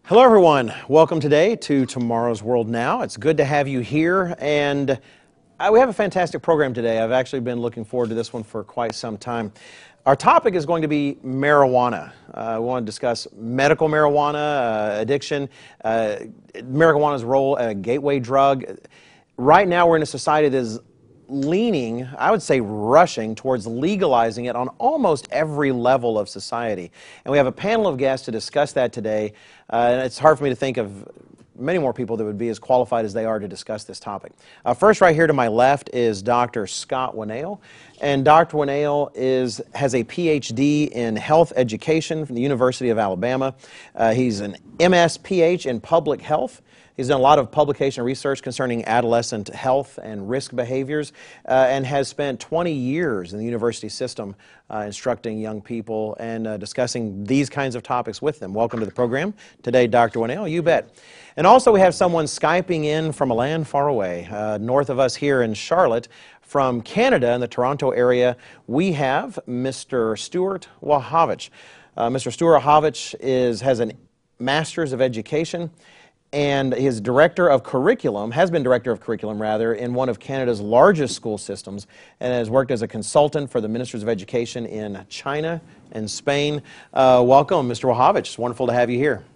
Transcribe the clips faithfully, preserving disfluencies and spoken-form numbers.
Hello everyone, welcome today to Tomorrow's World Now. It's good to have you here, and uh, we have a fantastic program today. I've actually been looking forward to this one for quite some time. Our topic is going to be marijuana. Uh, we want to discuss medical marijuana, uh, addiction, uh, marijuana's role as a gateway drug. Right now we're in a society that is leaning, I would say rushing, towards legalizing it on almost every level of society. And we have a panel of guests to discuss that today. Uh, and it's hard for me to think of many more people that would be as qualified as they are to discuss this topic. Uh, first, right here to my left is Doctor Scott Winnail. And Doctor Winnail is, has a P H D in health education from the University of Alabama. Uh, he's an M S P H in public health. He's done a lot of publication research concerning adolescent health and risk behaviors, uh, and has spent twenty years in the university system uh, instructing young people and uh, discussing these kinds of topics with them. Welcome to the program today, Doctor Winnail. You bet. And also we have someone Skyping in from a land far away, uh, north of us here in Charlotte. From Canada, in the Toronto area, we have Mister Stuart Wachowicz. Uh, Mister Stuart Wachowicz is, has a Master's of Education, and his director of curriculum, has been director of curriculum rather, in one of Canada's largest school systems, and has worked as a consultant for the Ministers of Education in China and Spain. Uh, welcome, Mister Wachowicz. It's wonderful to have you here.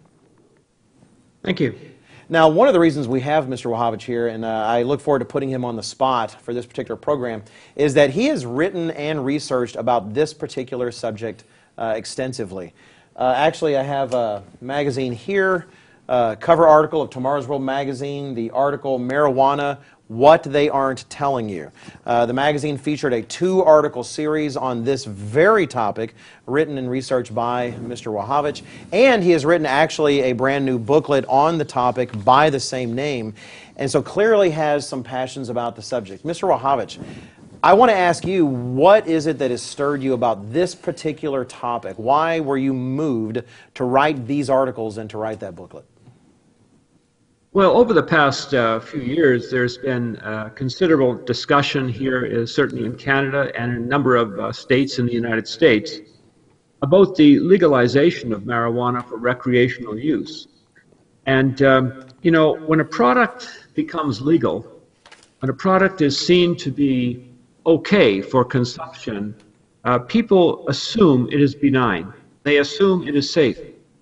Thank you. Now, one of the reasons we have Mister Wachowicz here, and uh, I look forward to putting him on the spot for this particular program, is that he has written and researched about this particular subject uh, extensively. Uh, actually, I have a magazine here, Uh, cover article of Tomorrow's World magazine, the article Marijuana, What They Aren't Telling You. Uh, the magazine featured a two-article series on this very topic, written and researched by Mister Wachowicz, and he has written actually a brand new booklet on the topic by the same name, and so clearly has some passions about the subject. Mister Wachowicz, I want to ask you, what is it that has stirred you about this particular topic? Why were you moved to write these articles and to write that booklet? Well, over the past uh, few years, there's been uh, considerable discussion here, uh, certainly in Canada and in a number of uh, states in the United States, about the legalization of marijuana for recreational use. And, um, you know, when a product becomes legal, when a product is seen to be okay for consumption, uh, people assume it is benign. They assume it is safe.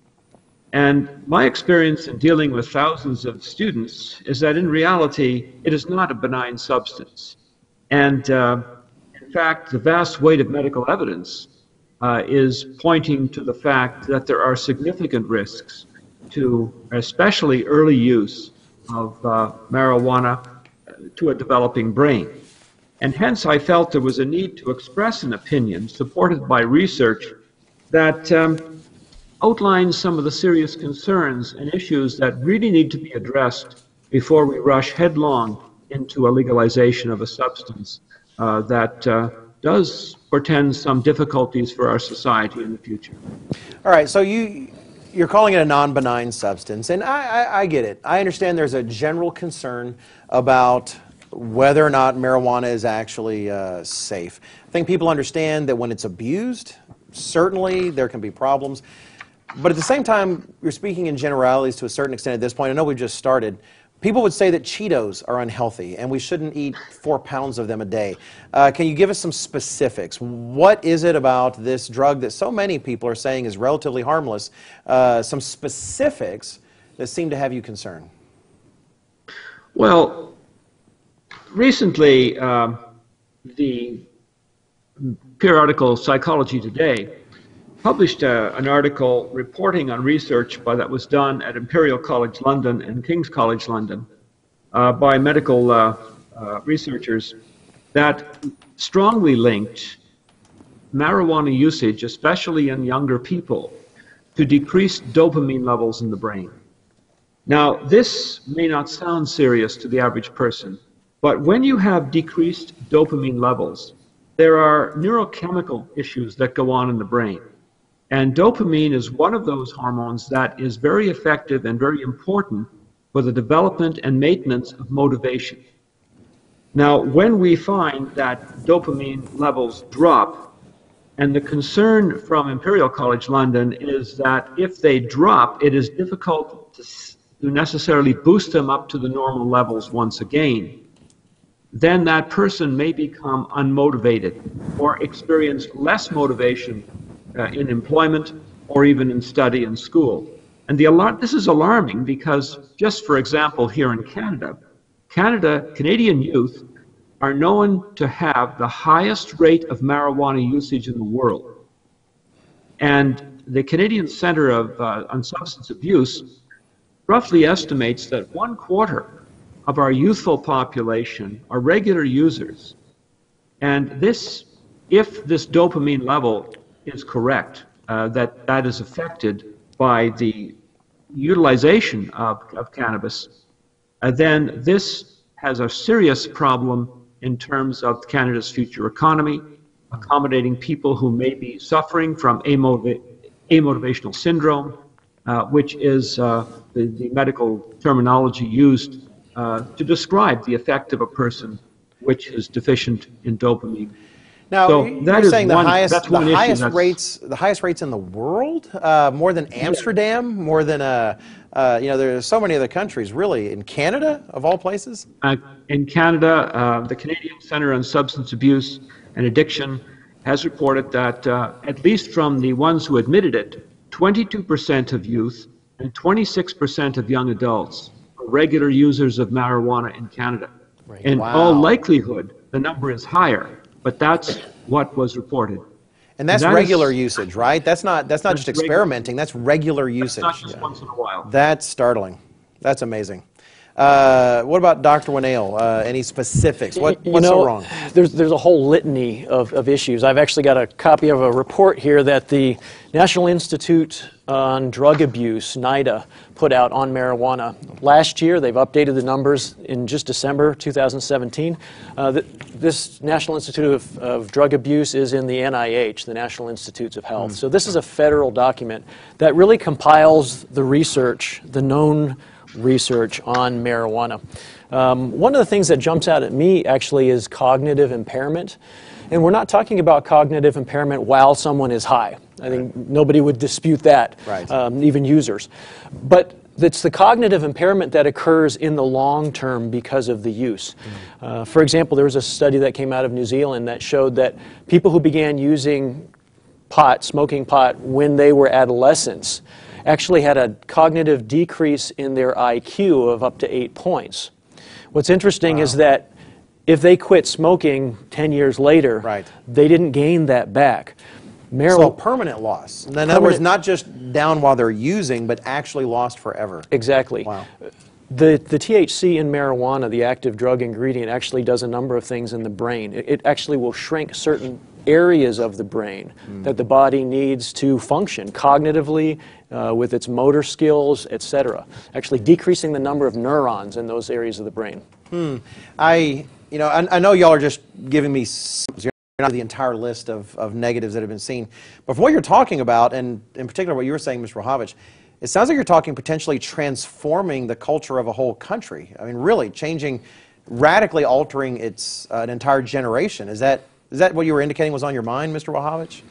And my experience in dealing with thousands of students is that in reality, it is not a benign substance. And uh, in fact, the vast weight of medical evidence uh, is pointing to the fact that there are significant risks to especially early use of uh, marijuana to a developing brain. And hence I felt there was a need to express an opinion supported by research that um, outlines some of the serious concerns and issues that really need to be addressed before we rush headlong into a legalization of a substance uh, that uh, does portend some difficulties for our society in the future. All right, so you, you're calling it a non-benign substance, and I, I, I get it. I understand there's a general concern about whether or not marijuana is actually uh, safe. I think people understand that when it's abused, certainly there can be problems. But at the same time, you're speaking in generalities to a certain extent at this point. I know we've just started. People would say that Cheetos are unhealthy and we shouldn't eat four pounds of them a day. Uh, can you give us some specifics? What is it about this drug that so many people are saying is relatively harmless? Uh, some specifics that seem to have you concerned. Well, recently, uh, the periodical Psychology Today published uh, an article reporting on research by, that was done at Imperial College London and King's College London uh, by medical uh, uh, researchers that strongly linked marijuana usage, especially in younger people, to decreased dopamine levels in the brain. Now, this may not sound serious to the average person, but when you have decreased dopamine levels, there are neurochemical issues that go on in the brain. And dopamine is one of those hormones that is very effective and very important for the development and maintenance of motivation. Now, when we find that dopamine levels drop And the concern from Imperial College London is that if they drop, it is difficult to, to necessarily boost them up to the normal levels once again. Then that person may become unmotivated or experience less motivation uh, in employment or even in study and school. And the alarm, this is alarming because, just for example, here in Canada, Canada, Canadian youth are known to have the highest rate of marijuana usage in the world. And the Canadian Centre of, uh, on Substance Abuse roughly estimates that one quarter of our youthful population are regular users. And this, if this dopamine level is correct, uh, that that is affected by the utilization of, of cannabis, uh, then this has a serious problem in terms of Canada's future economy, accommodating people who may be suffering from amotiv amotivational syndrome, uh, which is uh, the, the medical terminology used uh, to describe the effect of a person which is deficient in dopamine. Now, so you're that is saying the one, highest, that's the one highest issue rates, the highest rates in the world, uh, more than Amsterdam, yeah. more than uh, uh, you know, there's so many other countries. Really, in Canada, of all places. Uh, in Canada, uh, the Canadian Centre on Substance Abuse and Addiction has reported that, uh, at least from the ones who admitted it, twenty-two percent of youth and twenty-six percent of young adults are regular users of marijuana in Canada. Right. In Wow. all likelihood, the number is higher, but that's what was reported. And that's and that regular is, usage, right? That's not that's not that's just experimenting. That's regular usage. That's not just yeah. once in a while. That's startling. That's amazing. Uh, what about Doctor Winnail? Uh, any specifics? What, you what's know, so wrong? There's, there's a whole litany of, of issues. I've actually got a copy of a report here that the National Institute on Drug Abuse, NIDA, put out on marijuana. Last year, they've updated the numbers in just December two thousand seventeen. Uh, th this National Institute of, of Drug Abuse is in the N I H, the National Institutes of Health. Mm. So this is a federal document that really compiles the research, the known research on marijuana. Um, one of the things that jumps out at me actually is cognitive impairment. And we're not talking about cognitive impairment while someone is high. I think nobody would dispute that, right. um, even users. But it's the cognitive impairment that occurs in the long term because of the use. Mm. Uh, for example, there was a study that came out of New Zealand that showed that people who began using pot, smoking pot, when they were adolescents, actually had a cognitive decrease in their I Q of up to eight points. What's interesting wow. is that if they quit smoking ten years later, right. they didn't gain that back. Mar so a permanent loss. In permanent, other words, not just down while they're using, but actually lost forever. Exactly. Wow. The, the T H C in marijuana, the active drug ingredient, actually does a number of things in the brain. It, it actually will shrink certain areas of the brain mm. that the body needs to function cognitively, uh, with its motor skills, et cetera. Actually decreasing the number of neurons in those areas of the brain. Hmm. I, you know, I, I know y'all are just giving me not the entire list of, of negatives that have been seen, but from what you're talking about, and in particular what you were saying, Mister Wlachowicz, it sounds like you're talking potentially transforming the culture of a whole country. I mean, really changing, radically altering its uh, an entire generation. Is that is that what you were indicating was on your mind, Mister Wlachowicz?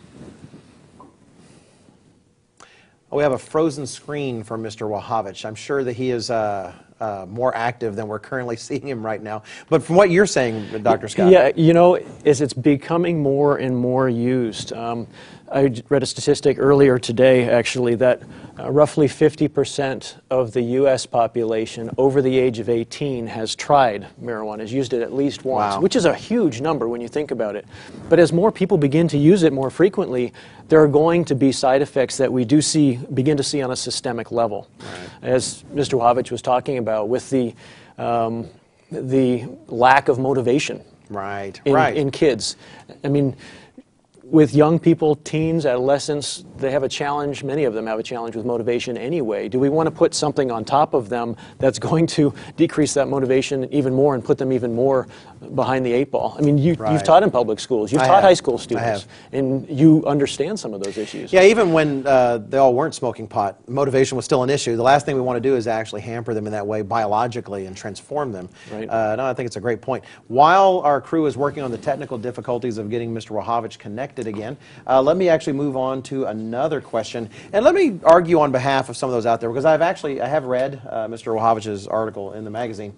Oh, we have a frozen screen from Mister Wlachowicz. I'm sure that he is uh, uh, more active than we're currently seeing him right now. But from what you're saying, Doctor Scott. Yeah, you know, as it's becoming more and more used. Um, I read a statistic earlier today, actually, that uh, roughly fifty percent of the U S population over the age of eighteen has tried marijuana, has used it at least once, wow. which is a huge number when you think about it. But as more people begin to use it more frequently, there are going to be side effects that we do see, begin to see on a systemic level. Right. As Mister Wlachowicz was talking about, with the, um, the lack of motivation right. In, right. in kids. I mean, with young people, teens, adolescents, they have a challenge, many of them have a challenge with motivation anyway. Do we want to put something on top of them that's going to decrease that motivation even more and put them even more behind the eight ball? I mean, you, right. you've taught in public schools, you've I taught have. high school students, I have. and you understand some of those issues. Yeah, even when uh, they all weren't smoking pot, motivation was still an issue. The last thing we want to do is actually hamper them in that way biologically and transform them. Right. Uh, no, I think it's a great point. While our crew is working on the technical difficulties of getting Mister Wlachowicz connected, connected again. Uh, let me actually move on to another question, and let me argue on behalf of some of those out there, because I've actually I have read uh, Mister Wlchowicz's article in the magazine,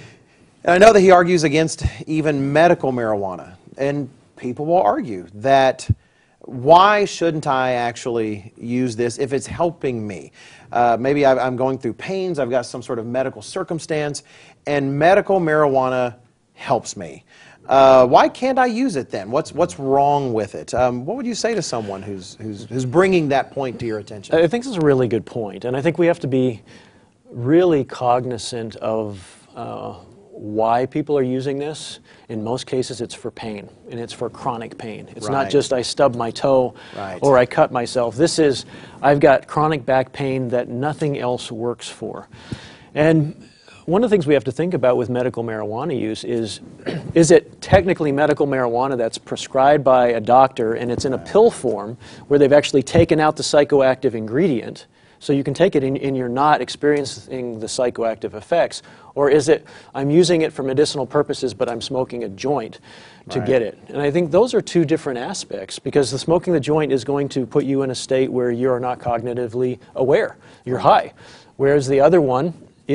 and I know that he argues against even medical marijuana, and people will argue that why shouldn't I actually use this if it's helping me? Uh, maybe I, I'm going through pains, I've got some sort of medical circumstance, and medical marijuana helps me. Uh, why can't I use it then? What's what's wrong with it? Um, what would you say to someone who's, who's who's bringing that point to your attention? I think this is a really good point, and I think we have to be really cognizant of uh, why people are using this. In most cases, it's for pain, and it's for chronic pain. It's Right. not just I stubbed my toe Right. or I cut myself. This is I've got chronic back pain that nothing else works for. And one of the things we have to think about with medical marijuana use is, is it technically medical marijuana that's prescribed by a doctor and it's in a pill form where they've actually taken out the psychoactive ingredient, so you can take it and, and you're not experiencing the psychoactive effects? Or is it, I'm using it for medicinal purposes, but I'm smoking a joint to Right. get it? And I think those are two different aspects, because the smoking the joint is going to put you in a state where you're not cognitively aware. You're high. Whereas the other one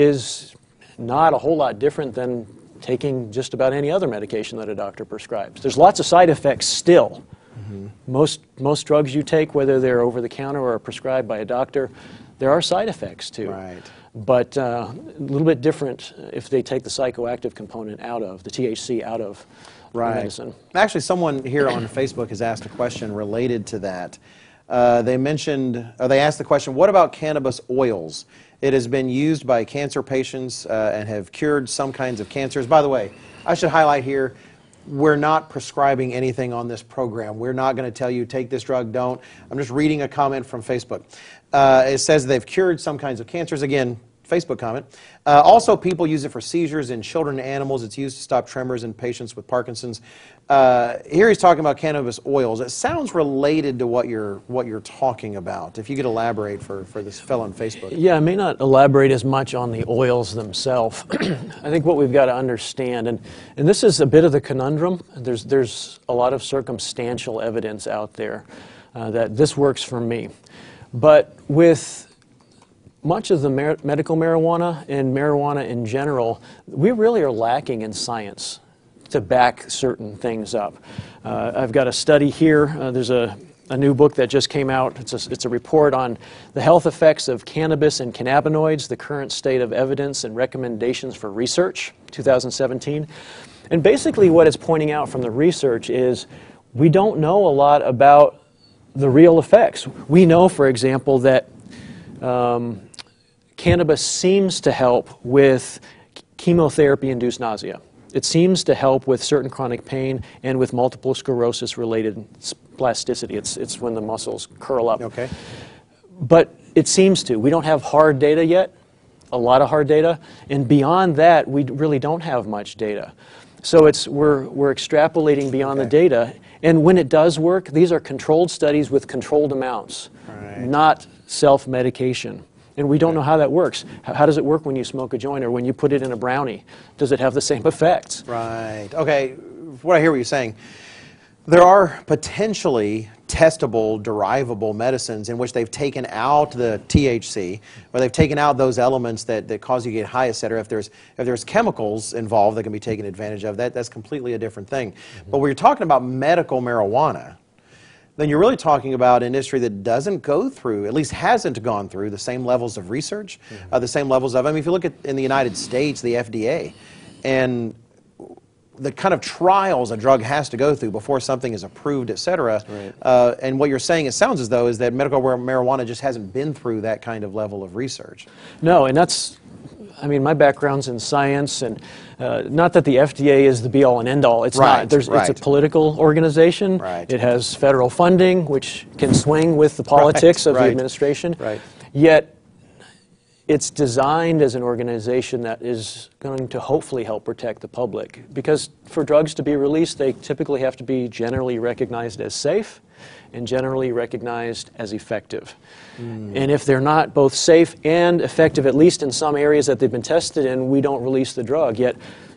is not a whole lot different than taking just about any other medication that a doctor prescribes. There's lots of side effects still. Mm-hmm. Most, most drugs you take, whether they're over the counter or prescribed by a doctor, there are side effects too. Right. But uh, a little bit different if they take the psychoactive component out of, the T H C out of Right. the medicine. Actually, someone here on Facebook has asked a question related to that. Uh, they mentioned, or they asked the question, what about cannabis oils? It has been used by cancer patients uh, and have cured some kinds of cancers. By the way, I should highlight here, we're not prescribing anything on this program. We're not going to tell you, take this drug, don't. I'm just reading a comment from Facebook. Uh, it says they've cured some kinds of cancers. Again, Facebook comment. Uh, also, people use it for seizures in children and animals. It's used to stop tremors in patients with Parkinson's. Uh, here he's talking about cannabis oils. It sounds related to what you're what you're talking about. If you could elaborate for, for this fellow on Facebook. Yeah, I may not elaborate as much on the oils themselves. I think what we've got to understand, and, and this is a bit of the conundrum, there's, there's a lot of circumstantial evidence out there uh, that this works for me. But with much of the mar medical marijuana and marijuana in general, we really are lacking in science to back certain things up. Uh, I've got a study here. Uh, there's a, a new book that just came out. It's a, it's a report on the health effects of cannabis and cannabinoids, the current state of evidence and recommendations for research, two thousand seventeen. And basically what it's pointing out from the research is we don't know a lot about the real effects. We know, for example, that um, cannabis seems to help with chemotherapy-induced nausea. It seems to help with certain chronic pain and with multiple sclerosis-related spasticity. It's, it's when the muscles curl up. Okay. But it seems to. We don't have hard data yet, a lot of hard data, and beyond that, we really don't have much data. So it's, we're, we're extrapolating beyond Okay. the data, and when it does work, these are controlled studies with controlled amounts, Right. not self-medication. And we don't know how that works. How, how does it work when you smoke a joint or when you put it in a brownie? Does it have the same effects? Right. Okay. What I hear what you're saying, there are potentially testable, derivable medicines in which they've taken out the T H C, or they've taken out those elements that, that cause you to get high, et cetera. If there's, if there's chemicals involved that can be taken advantage of, that, that's completely a different thing. Mm-hmm. But when you're talking about medical marijuana, then you're really talking about an industry that doesn't go through, at least hasn't gone through, the same levels of research, mm-hmm. uh, the same levels of, I mean, if you look at in the United States, the F D A, and the kind of trials a drug has to go through before something is approved, et cetera. Right. Uh, and what you're saying, it sounds as though, is that medical marijuana just hasn't been through that kind of level of research. No, and that's, I mean, my background's in science, and uh, not that the F D A is the be-all and end-all. It's Right, not. There's, right. It's a political organization. Right. It has federal funding, which can swing with the politics Right, of right, the administration. right. Yet, it's designed as an organization that is going to hopefully help protect the public. Because for drugs to be released, they typically have to be generally recognized as safe and generally recognized as effective. Mm. And if they're not both safe and effective, at least in some areas that they've been tested in, we don't release the drug. Yet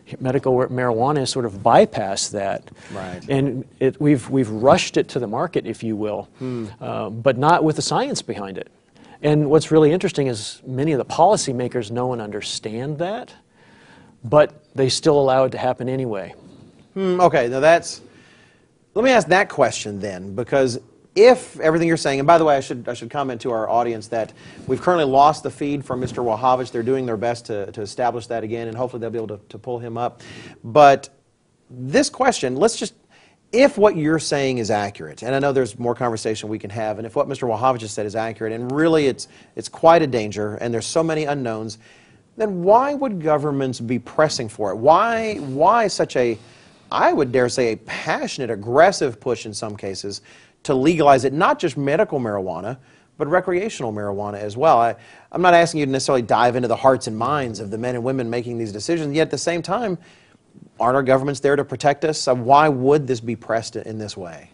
medical marijuana has sort of bypassed that. Right. And it, we've, we've rushed it to the market, if you will, hmm. uh, but not with the science behind it. And what's really interesting is many of the policymakers know and understand that, but they still allow it to happen anyway. Hmm, okay, now that's, let me ask that question then, because if everything you're saying, and by the way, I should, I should comment to our audience that we've currently lost the feed from Mister Wachowicz. They're doing their best to, to establish that again, and hopefully they'll be able to, to pull him up. But this question, let's just, if what you're saying is accurate, and I know there's more conversation we can have, and if what Mister Wachowicz has said is accurate, and really it's, it's quite a danger, and there's so many unknowns, then why would governments be pressing for it? Why, why such a, I would dare say, a passionate, aggressive push in some cases to legalize it, not just medical marijuana, but recreational marijuana as well? I, I'm not asking you to necessarily dive into the hearts and minds of the men and women making these decisions, yet at the same time, aren't our governments there to protect us? Uh, why would this be pressed in this way?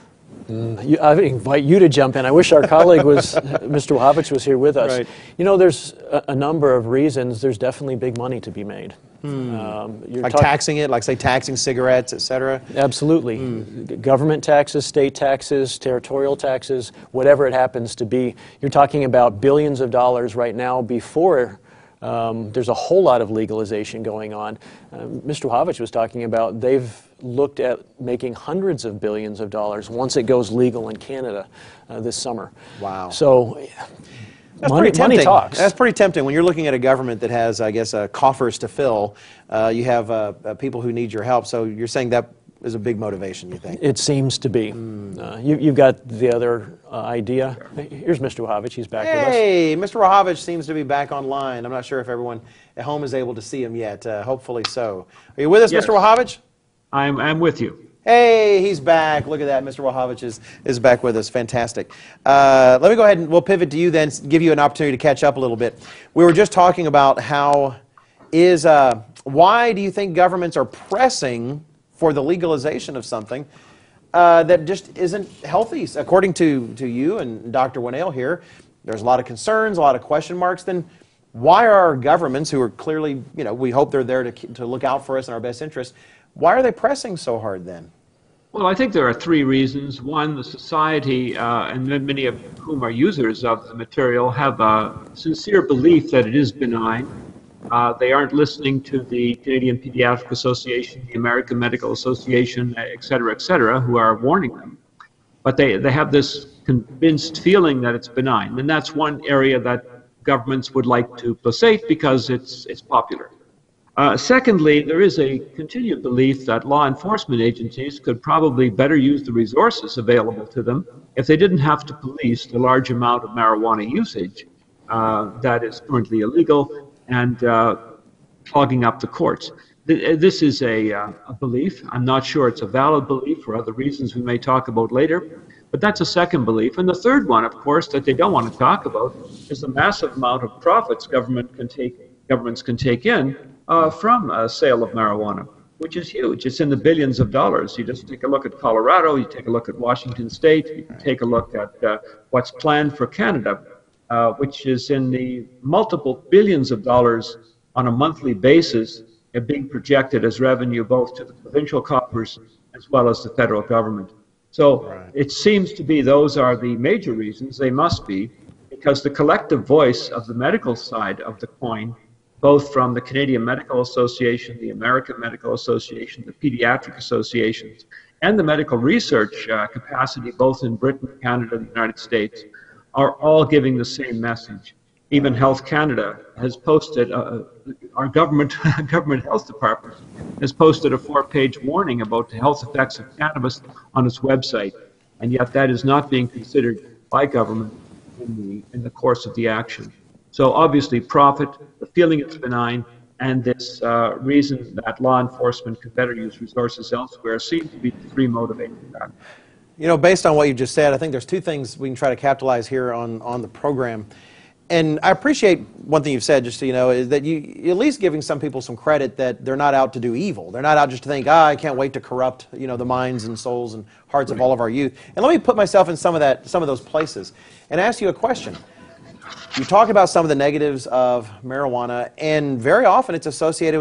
Mm, you, I invite you to jump in. I wish our colleague was, Mister Wachowicz was here with us. Right. You know, there's a, a number of reasons. There's definitely big money to be made. Hmm. Um, you're like talk- taxing it, like say taxing cigarettes, et cetera? Absolutely. Mm. Government taxes, state taxes, territorial taxes, whatever it happens to be. You're talking about billions of dollars right now before um, there's a whole lot of legalization going on. Uh, Mister Wachowicz was talking about they've looked at making hundreds of billions of dollars once it goes legal in Canada uh, this summer. Wow. So That's money, pretty tempting. money talks. That's pretty tempting. When you're looking at a government that has, I guess, uh, coffers to fill, uh, you have uh, uh, people who need your help. So you're saying that is a big motivation, you think? It seems to be. Mm. Uh, you, you've got the other uh, idea. Here's Mister Wachowicz. He's back hey, with us. Hey, Mister Wachowicz seems to be back online. I'm not sure if everyone at home is able to see him yet. Uh, hopefully so. Are you with us, Yes. Mister Wachowicz? I'm, I'm with you. Hey, he's back. Look at that. Mister Wachowicz is, is back with us. Fantastic. Uh, let me go ahead and we'll pivot to you then, give you an opportunity to catch up a little bit. We were just talking about how is, uh, why do you think governments are pressing for the legalization of something uh, that just isn't healthy? According to, to you and Doctor Winnail here, there's a lot of concerns, a lot of question marks. Then why are our governments, who are clearly, you know, we hope they're there to, to look out for us in our best interest, why are they pressing so hard then? Well, I think there are three reasons. One, the society, uh, and many of whom are users of the material, have a sincere belief that it is benign. Uh, they aren't listening to the Canadian Pediatric Association, the American Medical Association, et cetera, et cetera, who are warning them. But they, they have this convinced feeling that it's benign. And that's one area that governments would like to placate because it's, it's popular. Uh, secondly, there is a continued belief that law enforcement agencies could probably better use the resources available to them if they didn't have to police the large amount of marijuana usage uh, that is currently illegal and uh, clogging up the courts. This is a, uh, a belief. I'm not sure it's a valid belief for other reasons we may talk about later, but that's a second belief. And the third one, of course, that they don't want to talk about is the massive amount of profits government can take, governments can take in uh, from a sale of marijuana, which is huge. It's in the billions of dollars. You just take a look at Colorado, you take a look at Washington State, you can take a look at uh, what's planned for Canada, uh, which is in the multiple billions of dollars on a monthly basis, uh, being projected as revenue both to the provincial coffers as well as the federal government. So right. It seems to be those are the major reasons. They must be, because the collective voice of the medical side of the coin, both from the Canadian Medical Association, the American Medical Association, the Pediatric Associations, and the medical research uh, capacity, both in Britain, Canada, and the United States, are all giving the same message. Even Health Canada has posted, uh, our government, government health department has posted a four-page warning about the health effects of cannabis on its website, and yet that is not being considered by government in the, in the course of the action. So obviously profit, the feeling it's benign, and this uh, reason that law enforcement could better use resources elsewhere seem to be the three motivating factors. You know, based on what you just said, I think there's two things we can try to capitalize here on, on the program. And I appreciate one thing you've said, just so you know, is that you you're at least giving some people some credit that they're not out to do evil. They're not out just to think, ah, I can't wait to corrupt, you know, the minds and souls and hearts right. of all of our youth. And let me put myself in some of that, some of those places, and ask you a question. You talk about some of the negatives of marijuana, and very often it's associated with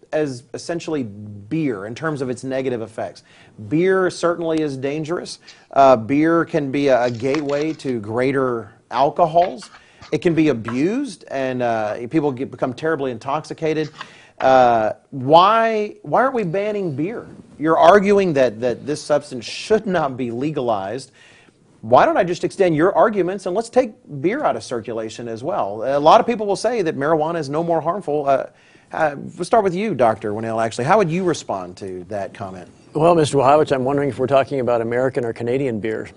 as essentially beer in terms of its negative effects. Beer certainly is dangerous. Uh, beer can be a, a gateway to greater alcohols. It can be abused, and uh, people get, become terribly intoxicated. Uh, why, why aren't we banning beer? You're arguing that, that this substance should not be legalized. Why don't I just extend your arguments and let's take beer out of circulation as well? A lot of people will say that marijuana is no more harmful. Uh, uh, we'll start with you, Doctor Winnell, actually. How would you respond to that comment? Well, Mister Wachowicz, I'm wondering if we're talking about American or Canadian beer.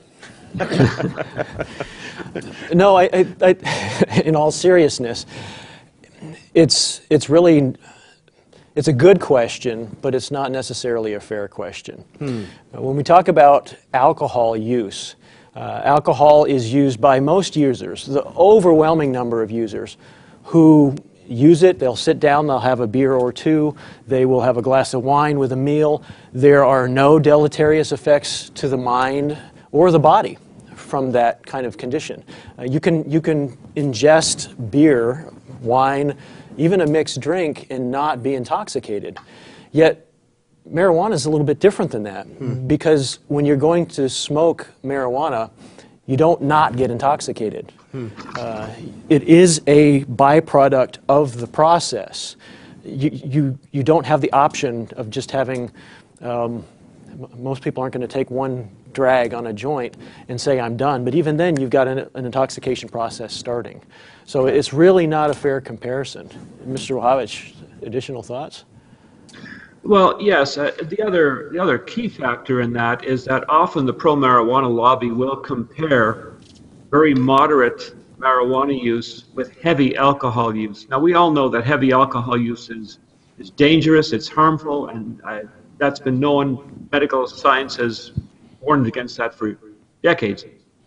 No, I, I, I, in all seriousness, it's, it's really, it's a good question, but it's not necessarily a fair question. Hmm. When we talk about alcohol use, uh, alcohol is used by most users, the overwhelming number of users who use it. They'll sit down, they'll have a beer or two, they will have a glass of wine with a meal. There are no deleterious effects to the mind or the body from that kind of condition. Uh, you can, you can ingest beer, wine, even a mixed drink and not be intoxicated. Yet marijuana is a little bit different than that, hmm. because when you're going to smoke marijuana, you don't not get intoxicated. Hmm. Uh, it is a byproduct of the process. You, you, you don't have the option of just having, um, most people aren't going to take one drag on a joint and say, I'm done. But even then, you've got an, an intoxication process starting. So it's really not a fair comparison. Mister Wachowicz, additional thoughts? Well, yes. Uh, the other the other key factor in that is that often the pro-marijuana lobby will compare very moderate marijuana use with heavy alcohol use. Now, we all know that heavy alcohol use is, is dangerous, it's harmful, and uh, that's been known. Medical science has warned against that for decades.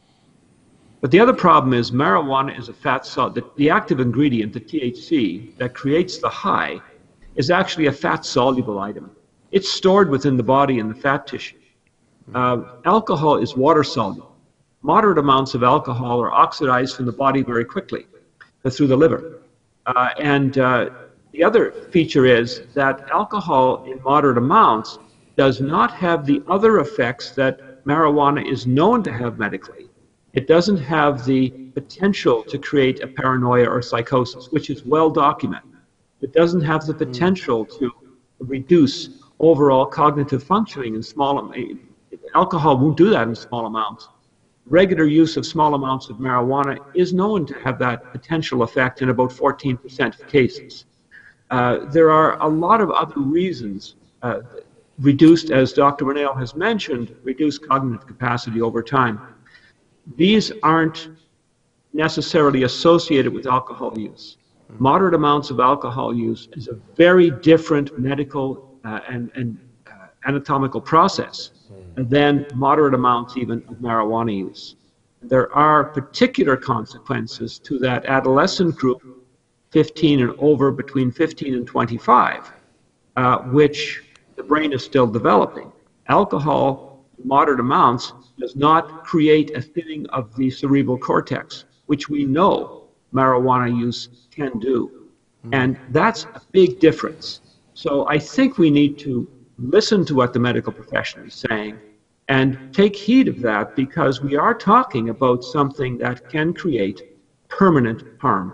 But the other problem is marijuana is a fat soluble. The, the active ingredient, the T H C, that creates the high, is actually a fat-soluble item. It's stored within the body in the fat tissue. Uh, alcohol is water-soluble. Moderate amounts of alcohol are oxidized from the body very quickly uh, through the liver. Uh, and uh, the other feature is that alcohol in moderate amounts does not have the other effects that marijuana is known to have medically. It doesn't have the potential to create a paranoia or psychosis, which is well documented. It doesn't have the potential to reduce overall cognitive functioning in small amounts. Alcohol won't do that in small amounts. Regular use of small amounts of marijuana is known to have that potential effect in about fourteen percent of cases. Uh, there are a lot of other reasons. Uh, reduced, as Doctor Winnell has mentioned, reduced cognitive capacity over time. These aren't necessarily associated with alcohol use. Moderate amounts of alcohol use is a very different medical uh, and, and uh, anatomical process than moderate amounts even of marijuana use. There are particular consequences to that adolescent group, fifteen and over, between fifteen and twenty-five, uh, which the brain is still developing. Alcohol, in moderate amounts, does not create a thinning of the cerebral cortex, which we know marijuana use can do. And that's a big difference. So I think we need to listen to what the medical profession is saying and take heed of that, because we are talking about something that can create permanent harm.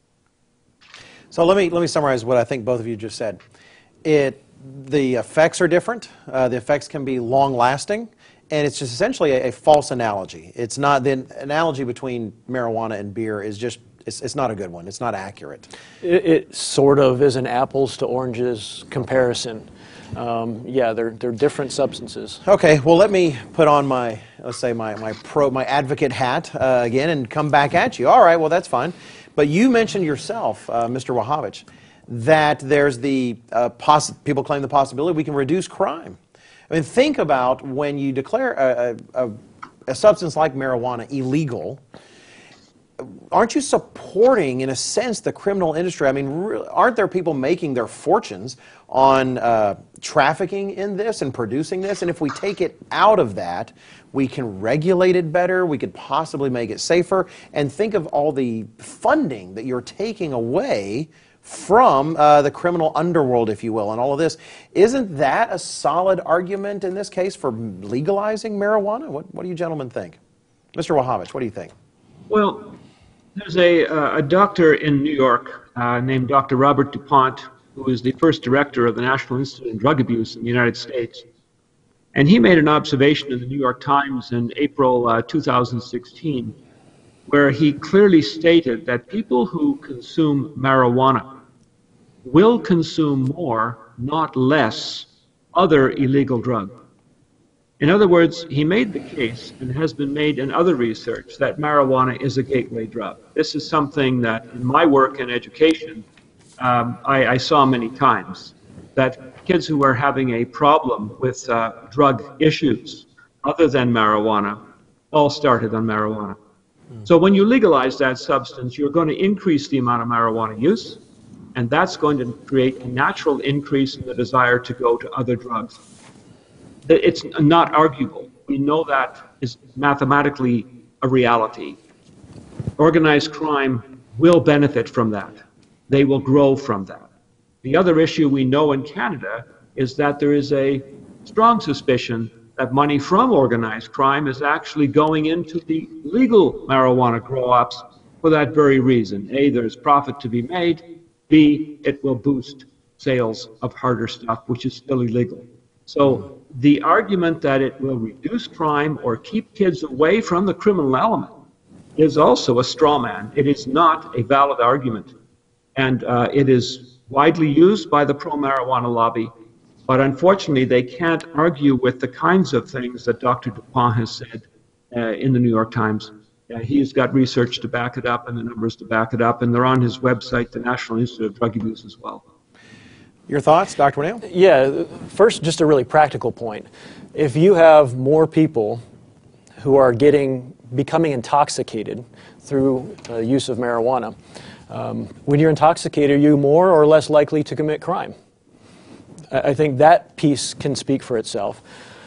So let me, let me summarize what I think both of you just said. It, the effects are different. Uh, the effects can be long-lasting. And it's just essentially a, a false analogy. It's not, the analogy between marijuana and beer is just, it's, it's not a good one. It's not accurate. It, it sort of is an apples to oranges comparison. Um, yeah, they're, they're different substances. Okay, well, let me put on my, let's say, my, my pro, my advocate hat uh, again and come back at you. All right, well, that's fine. But you mentioned yourself, uh, Mister Wachowicz, that there's the, uh, poss people claim the possibility we can reduce crime. I mean, think about when you declare a, a, a substance like marijuana illegal, aren't you supporting, in a sense, the criminal industry? I mean, really, aren't there people making their fortunes on uh, trafficking in this and producing this? And if we take it out of that, we can regulate it better, we could possibly make it safer, and think of all the funding that you're taking away from uh, the criminal underworld, if you will, and all of this. Isn't that a solid argument in this case for legalizing marijuana? What, what do you gentlemen think? Mister Wachowicz, what do you think? Well, there's a, uh, a doctor in New York uh, named Doctor Robert DuPont, who is the first director of the National Institute on Drug Abuse in the United States. And he made an observation in the New York Times in April uh, two thousand sixteen, where he clearly stated that people who consume marijuana will consume more, not less, other illegal drugs. In other words, he made the case, and has been made in other research, that marijuana is a gateway drug. This is something that in my work in education, um, I, I saw many times, that kids who are having a problem with uh, drug issues other than marijuana all started on marijuana. Mm. So when you legalize that substance, you're going to increase the amount of marijuana use, and that's going to create a natural increase in the desire to go to other drugs. It's not arguable. We know that is mathematically a reality. Organized crime will benefit from that. They will grow from that. The other issue we know in Canada is that there is a strong suspicion that money from organized crime is actually going into the legal marijuana grow-ops for that very reason. A, there's profit to be made. B, it will boost sales of harder stuff, which is still illegal. So the argument that it will reduce crime or keep kids away from the criminal element is also a straw man. It is not a valid argument. And uh, it is widely used by the pro-marijuana lobby, but unfortunately they can't argue with the kinds of things that Doctor DuPont has said uh, in the New York Times. Uh, he's got research to back it up and the numbers to back it up, and they're on his website, the National Institute of Drug Abuse, as well. Your thoughts, Doctor Winnail? Yeah, first, just a really practical point. If you have more people who are getting, becoming intoxicated through uh, use of marijuana, um, when you're intoxicated, are you more or less likely to commit crime? I, I think that piece can speak for itself.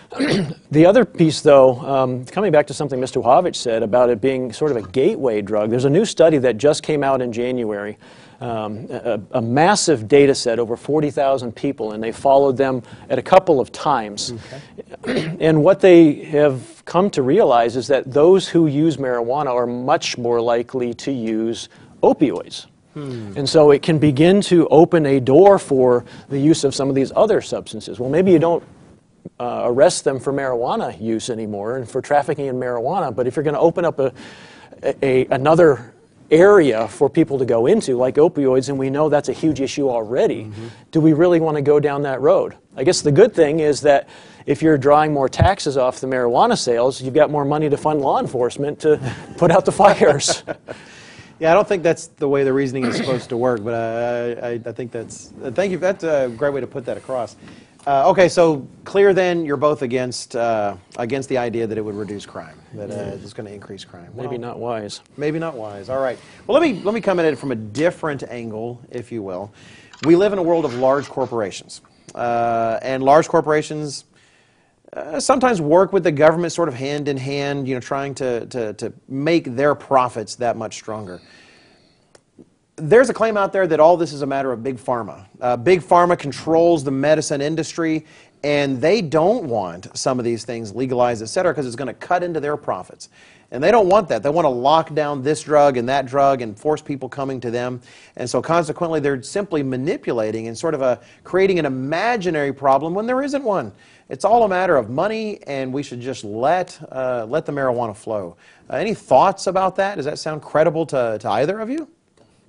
The other piece, though, um, coming back to something Mister Wachowicz said about it being sort of a gateway drug, there's a new study that just came out in January, um, a, a massive data set, over forty thousand people, and they followed them at a couple of times. Okay. And what they have come to realize is that those who use marijuana are much more likely to use opioids. Hmm. And so it can begin to open a door for the use of some of these other substances. Well, maybe you don't Uh, arrest them for marijuana use anymore and for trafficking in marijuana, but if you're going to open up a, a, another area for people to go into, like opioids, and we know that's a huge issue already, mm-hmm. do we really want to go down that road? I guess the good thing is that if you're drawing more taxes off the marijuana sales, you've got more money to fund law enforcement to put out the fires. Yeah, I don't think that's the way the reasoning is supposed to work, but uh, I, I think that's, uh, thank you, that's a great way to put that across. Uh, okay, so clear then, you're both against uh, against the idea that it would reduce crime, that uh, it's going to increase crime. Maybe well, not wise. Maybe not wise. All right. Well, let me let me come at it from a different angle, if you will. We live in a world of large corporations, uh, and large corporations uh, sometimes work with the government sort of hand in hand, you know, trying to to to make their profits that much stronger. There's a claim out there that all this is a matter of Big Pharma. Uh, Big Pharma controls the medicine industry, and they don't want some of these things legalized, et cetera, because it's going to cut into their profits. And they don't want that. They want to lock down this drug and that drug and force people coming to them. And so consequently, they're simply manipulating and sort of a, creating an imaginary problem when there isn't one. It's all a matter of money, and we should just let, uh, let the marijuana flow. Uh, any thoughts about that? Does that sound credible to, to either of you?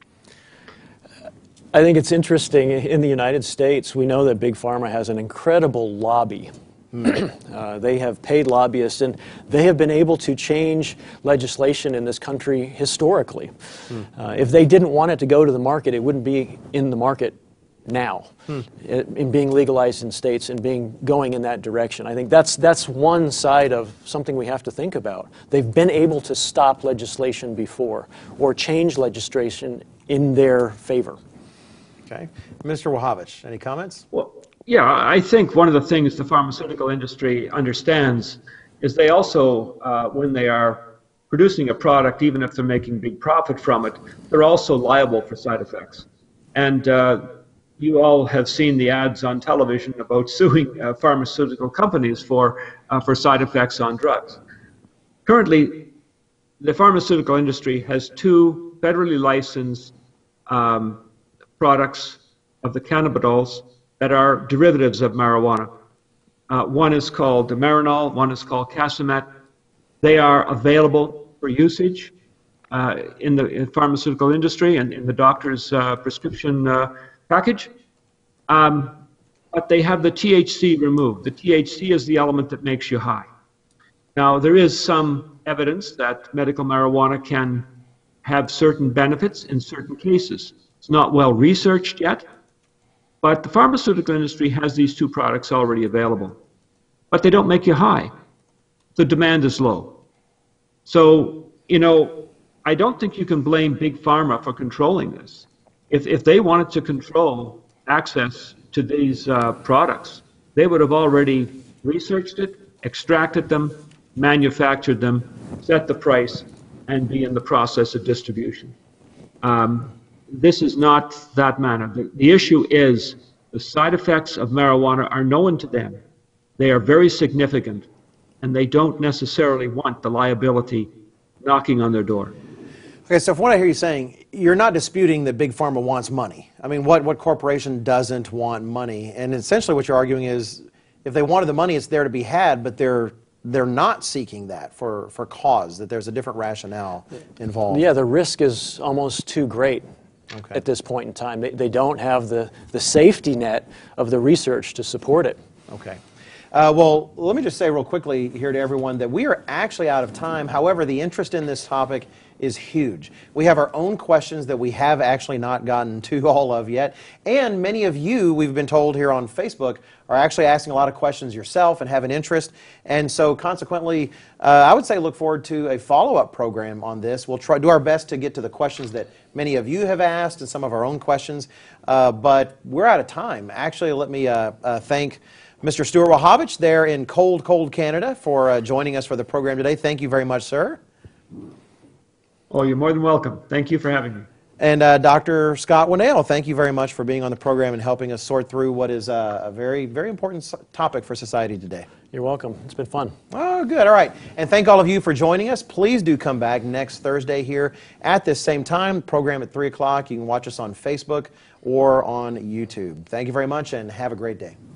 I think it's interesting, in the United States, we know that Big Pharma has an incredible lobby. Mm. uh, they have paid lobbyists, and they have been able to change legislation in this country historically. Mm. Uh, if they didn't want it to go to the market, it wouldn't be in the market now, mm. it, in being legalized in states and being going in that direction. I think that's, that's one side of something we have to think about. They've been able to stop legislation before or change legislation in their favor. Okay. Mister Wachowicz, any comments? Well, yeah, I think one of the things the pharmaceutical industry understands is they also, uh, when they are producing a product, even if they're making big profit from it, they're also liable for side effects. And uh, you all have seen the ads on television about suing uh, pharmaceutical companies for, uh, for side effects on drugs. Currently, the pharmaceutical industry has two federally licensed um, products of the cannabinoids that are derivatives of marijuana. Uh, one is called Marinol, one is called Calumet. They are available for usage uh, in the in pharmaceutical industry and in the doctor's uh, prescription uh, package. Um, but they have the T H C removed. The T H C is the element that makes you high. Now, there is some evidence that medical marijuana can have certain benefits in certain cases. It's not well researched yet, but the pharmaceutical industry has these two products already available. But they don't make you high. The demand is low. So, you know, I don't think you can blame Big Pharma for controlling this. If, if they wanted to control access to these uh, products, they would have already researched it, extracted them, manufactured them, set the price, and be in the process of distribution. Um, this is not that manner. The, the issue is the side effects of marijuana are known to them. They are very significant, and they don't necessarily want the liability knocking on their door. Okay, so from what I hear you saying, you're not disputing that Big Pharma wants money. I mean, what, what corporation doesn't want money? And essentially what you're arguing is if they wanted the money, it's there to be had, but they're they're not seeking that for, for cause, that there's a different rationale involved. Yeah, the risk is almost too great Okay. at this point in time. They, they don't have the, the safety net of the research to support it. Okay. Uh, well, let me just say real quickly here to everyone that we are actually out of time. However, the interest in this topic is huge. We have our own questions that we have actually not gotten to all of yet. And many of you, we've been told here on Facebook, are actually asking a lot of questions yourself and have an interest. And so consequently, uh, I would say look forward to a follow-up program on this. We'll try do our best to get to the questions that many of you have asked and some of our own questions. Uh, but we're out of time. Actually, let me uh, uh, thank Mister Stuart Wachowicz there in cold, cold Canada for uh, joining us for the program today. Thank you very much, sir. Oh, you're more than welcome. Thank you for having me. And uh, Doctor Scott Winnail, thank you very much for being on the program and helping us sort through what is uh, a very, very important topic for society today. You're welcome. It's been fun. Oh, good. All right. And thank all of you for joining us. Please do come back next Thursday here at this same time. Program at three o'clock. You can watch us on Facebook or on YouTube. Thank you very much and have a great day.